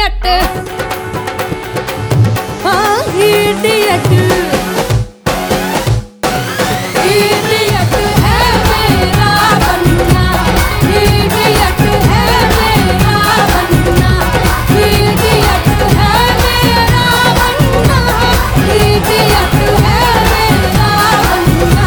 Idiot, हाँ idiot, idiot है मेरा बनना, इडियट है मेरा बनना, इडियट है मेरा बनना, इडियट है मेरा बनना।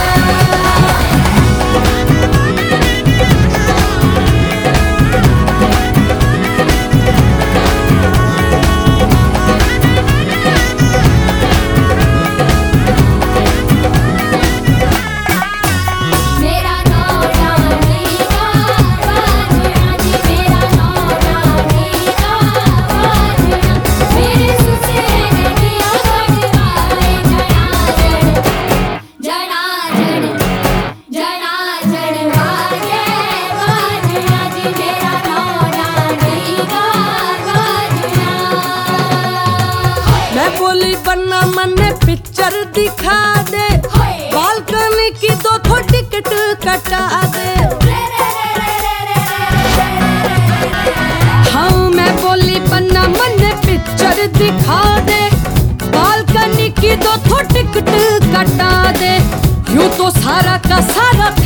बोली बनना मन्ने पिक्चर दिखा दे, बालकनी की दो टिकट कटा दे। हाँ मैं बोली बनना मन्ने पिक्चर दिखा दे, बालकनी की दो टिकट कटा दे। यूं तो सारा का सारा